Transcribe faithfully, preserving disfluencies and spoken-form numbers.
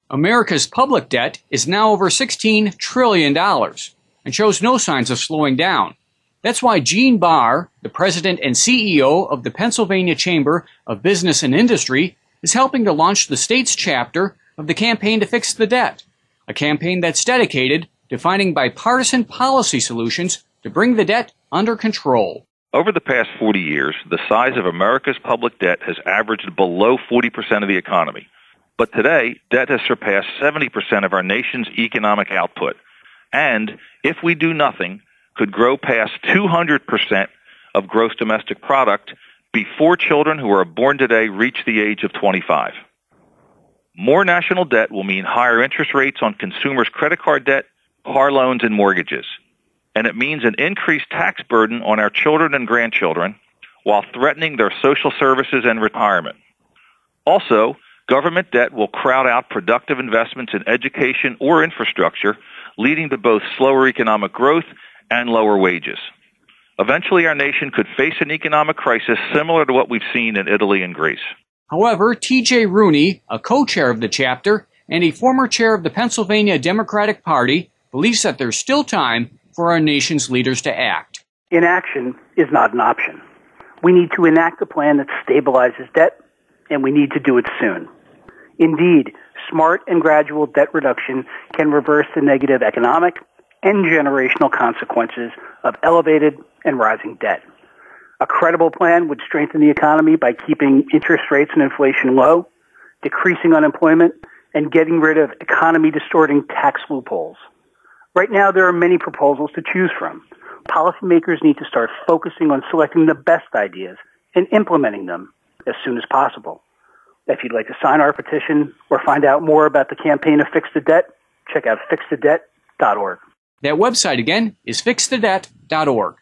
America's public debt is now over sixteen trillion dollars and shows no signs of slowing down. That's why Gene Barr, the president and C E O of the Pennsylvania Chamber of Business and Industry, is helping to launch the state's chapter of the Campaign to Fix the Debt, a campaign that's dedicated to finding bipartisan policy solutions to bring the debt under control. Over the past forty years, the size of America's public debt has averaged below forty percent of the economy. But today, debt has surpassed seventy percent of our nation's economic output, and, if we do nothing, could grow past two hundred percent of gross domestic product before children who are born today reach the age of twenty-five. More national debt will mean higher interest rates on consumers' credit card debt, car loans, and mortgages. And it means an increased tax burden on our children and grandchildren while threatening their social services and retirement. Also, government debt will crowd out productive investments in education or infrastructure, leading to both slower economic growth and lower wages. Eventually, our nation could face an economic crisis similar to what we've seen in Italy and Greece. However, T J Rooney, a co-chair of the chapter and a former chair of the Pennsylvania Democratic Party, believes that there's still time for our nation's leaders to act. Inaction is not an option. We need to enact a plan that stabilizes debt, and we need to do it soon. Indeed, smart and gradual debt reduction can reverse the negative economic and generational consequences of elevated and rising debt. A credible plan would strengthen the economy by keeping interest rates and inflation low, decreasing unemployment, and getting rid of economy-distorting tax loopholes. Right now, there are many proposals to choose from. Policymakers need to start focusing on selecting the best ideas and implementing them as soon as possible. If you'd like to sign our petition or find out more about the campaign to fix the debt, check out fix the debt dot org. That website again is fix the debt dot org.